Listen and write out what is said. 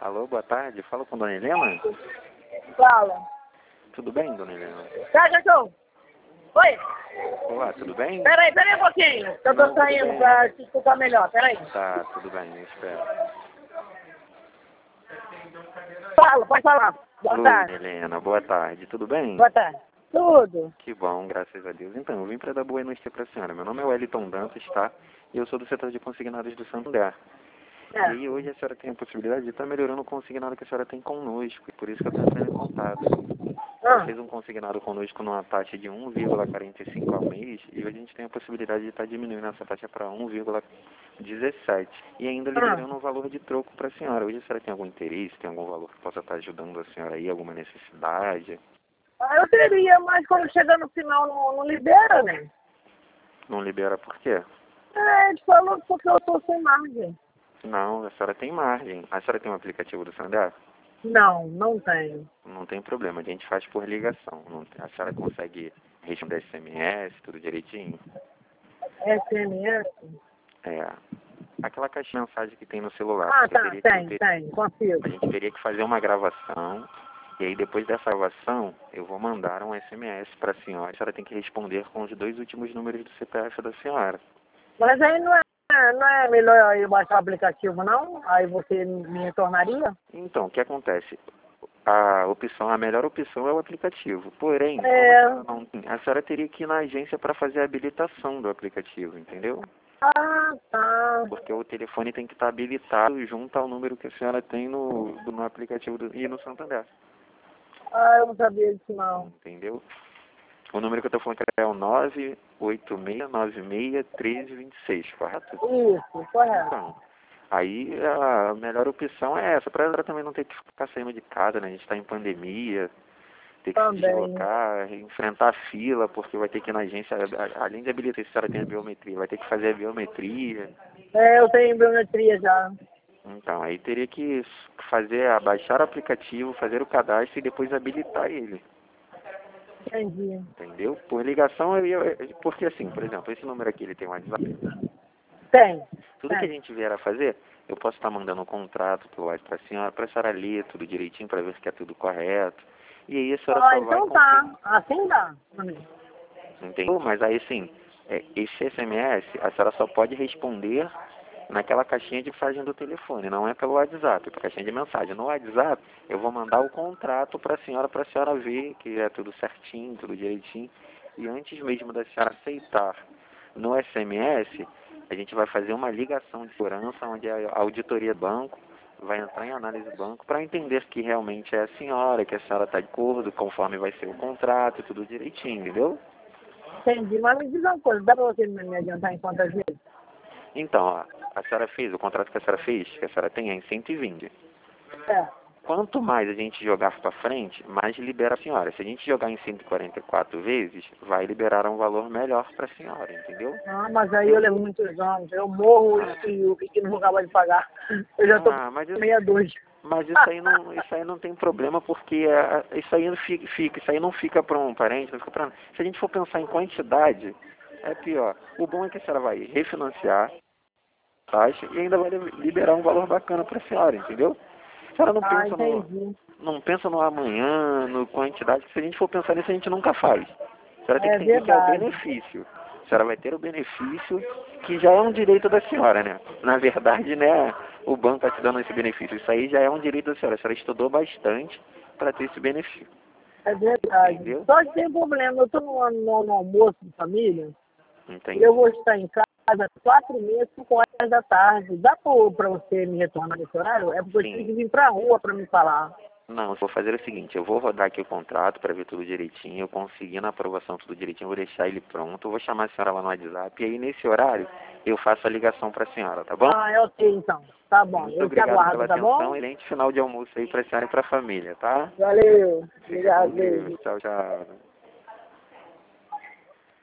Alô, boa tarde. Fala com Dona Helena? Fala. Tudo bem, Dona Helena? Tá, cachorro? Oi? Olá, tudo bem? Peraí um pouquinho, que eu tô Não, tudo saindo bem. pra te escutar melhor, peraí. Tá, tudo bem, eu espero. Fala, pode falar. Boa Alô, tarde. Helena, boa tarde. Tudo bem? Boa tarde. Tudo. Que bom, graças a Deus. Então, eu vim para dar boa notícia para a senhora. Meu nome é Wellington Dantas, tá? E eu sou do setor de consignados do Santander. E É. aí, hoje a senhora tem a possibilidade de estar melhorando o consignado que a senhora tem conosco. E por isso que eu estou entrando em contato. Ela fez um consignado conosco numa taxa de 1,45 ao mês e hoje a gente tem a possibilidade de estar diminuindo essa taxa para 1,17 e ainda liberando um valor de troco para a senhora. Hoje a senhora tem algum interesse, tem algum valor que possa estar ajudando a senhora aí, alguma necessidade? Eu teria, mas quando chega no final não libera, né? Não libera por quê? Ele falou porque eu tô sem margem. Não, a senhora tem margem. A senhora tem um aplicativo do Santander? Não tenho. Não tem problema, a gente faz por ligação. A senhora consegue responder SMS, tudo direitinho? SMS? É. Aquela caixinha de mensagem que tem no celular. Ah, Você tá, tem, consigo. A gente teria que fazer uma gravação. E aí depois dessa gravação, eu vou mandar um SMS para a senhora tem que responder com os 2 últimos números do CPF da senhora. Mas aí não é melhor eu baixar o aplicativo, não? Aí você me retornaria? Então, o que acontece? A melhor opção é o aplicativo. Porém, a senhora teria que ir na agência para fazer a habilitação do aplicativo, entendeu? Ah, tá. Porque o telefone tem que estar habilitado junto ao número que a senhora tem no aplicativo e no Santander. Ah, eu não sabia disso, não. Entendeu? O número que eu estou falando é o 986961326, correto? Isso, correto. Então, aí a melhor opção é essa, para ela também não ter que ficar saindo de casa, né? A gente está em pandemia, ter que se deslocar, enfrentar a fila, porque vai ter que ir na agência, além de habilitar, se a senhora tem a biometria, vai ter que fazer a biometria. Eu tenho biometria já. Então, aí teria que baixar o aplicativo, fazer o cadastro e depois habilitar ele. Entendi. Entendeu? Por ligação, porque assim, por exemplo, esse número aqui, ele tem um WhatsApp. Tem. Tudo que a gente vier a fazer, eu posso estar mandando um contrato pelo WhatsApp para a senhora ler tudo direitinho, para ver se é tudo correto. E aí a senhora só vai... Então tá. Assim dá. Entendeu? Mas aí sim, esse SMS, a senhora só pode responder naquela caixinha de mensagem do telefone, não é pelo WhatsApp, é pela caixinha de mensagem. No WhatsApp, eu vou mandar o contrato para a senhora ver que é tudo certinho, tudo direitinho. E antes mesmo da senhora aceitar no SMS, a gente vai fazer uma ligação de segurança, onde a auditoria do banco vai entrar em análise do banco para entender que realmente é a senhora, que a senhora está de acordo, conforme vai ser o contrato, tudo direitinho, entendeu? Entendi. Mas me diz uma coisa, dá pra você me adiantar em quantas vezes? Então, ó, a senhora fez, o contrato que a senhora fez, que a senhora tem é em 120. Quanto mais a gente jogar para frente, mais libera a senhora. Se a gente jogar em 144 vezes, vai liberar um valor melhor para a senhora, entendeu? Ah, mas aí eu levo muitos anos. Eu morro e o que não vou acabar de pagar. Eu já tô com 62. Mas isso aí não tem problema, porque isso aí não fica para um parente, não fica para... Se a gente for pensar em quantidade, é pior. O bom é que a senhora vai refinanciar a taxa e ainda vai liberar um valor bacana para a senhora, entendeu? A senhora não pensa no amanhã, no quantidade, que se a gente for pensar nisso, a gente nunca faz. A senhora tem que entender que é o benefício. A senhora vai ter o benefício que já é um direito da senhora, né? Na verdade, né, o banco está te dando esse benefício. Isso aí já é um direito da senhora. A senhora estudou bastante para ter esse benefício. É verdade. Entendeu? Só que tem um problema. Eu estou no almoço de família. Entendi. E eu vou estar em casa 4h30, 5h da tarde. Dá para você me retornar nesse horário? É porque eu tenho que vir para a rua para me falar. Não, eu vou fazer o seguinte, eu vou rodar aqui o contrato para ver tudo direitinho, eu conseguindo a aprovação tudo direitinho, eu vou deixar ele pronto, eu vou chamar a senhora lá no WhatsApp, e aí nesse horário eu faço a ligação para a senhora, tá bom? Ah, é ok então. Tá bom, Muito eu te obrigado aguardo, pela tá atenção, bom? excelente final de almoço aí para a senhora e para a família, tá? Valeu. Fica com Obrigado, Deus. beijo. Tchau, tchau.